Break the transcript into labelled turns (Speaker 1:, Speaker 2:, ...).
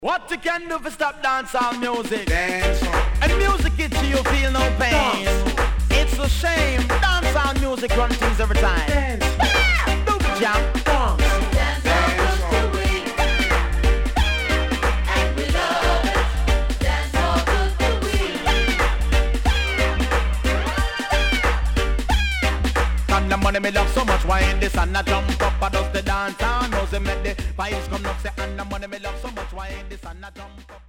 Speaker 1: What you can do for stop dancehall music?
Speaker 2: Dance on.
Speaker 1: And music hits you, feel no pain. It's a shame, dancehall music run things every time.
Speaker 2: Dance.
Speaker 1: Do the jump. The money me love so much, why in this and I jump up, I does the dance and music make the vibes come up, say and the money me love so much, why in this and I jump up.